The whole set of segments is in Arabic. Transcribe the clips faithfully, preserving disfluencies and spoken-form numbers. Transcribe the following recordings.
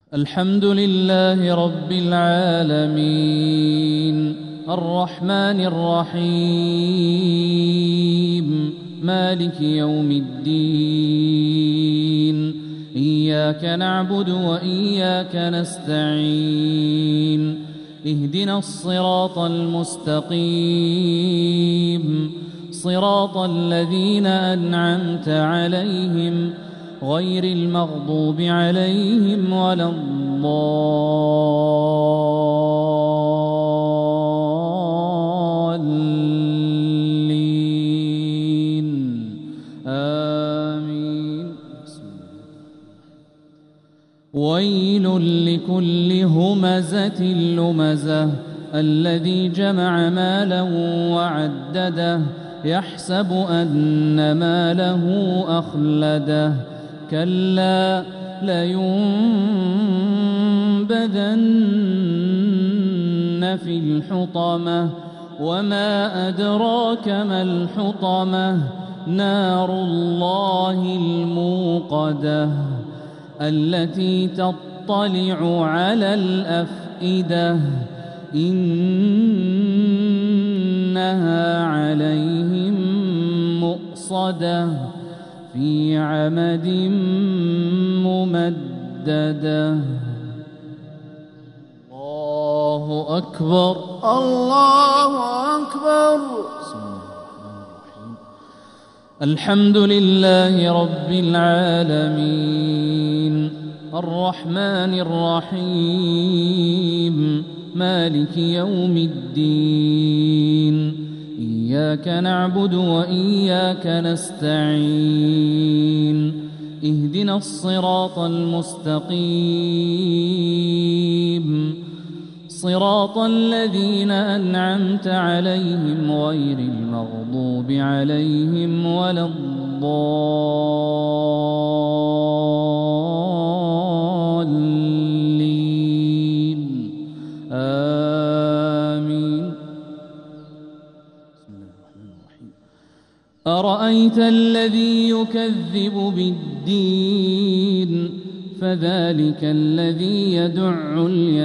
الحمد لله رب العالمين الرحمن الرحيم مالك يوم الدين إياك نعبد وإياك نستعين اهدنا الصراط المستقيم صراط الذين أنعمت عليهم غير المغضوب عليهم ولا الضالين آمين. ويل لكل همزة لمزة الذي جمع مالا وعدده يحسب أن ماله أخلده كلا لينبذن في الحطمة وما أدراك ما الحطمة نار الله الموقدة التي تطلع على الأفئدة إنها عليهم مؤصدة في عمد ممددة. الله أكبر الله أكبر. الحمد لله رب العالمين الرحمن الرحيم مالك يوم الدين إياك نعبد وإياك نستعين اهدنا الصراط المستقيم صراط الذين أنعمت عليهم غير المغضوب عليهم ولا الضالين آمين. أرأيت الذي يكذب بالدين فذلك الذي يدع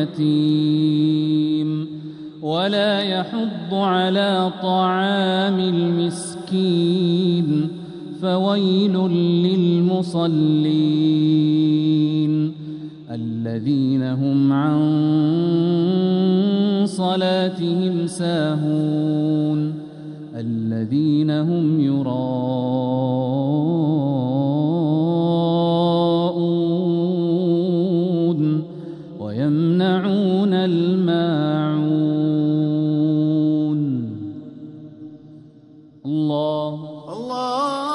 اليتيم ولا يحض على طعام المسكين فويل للمصلين الذين هم عن صلاتهم ساهون الذين هم يراءون ويمنعون الماعون. الله الله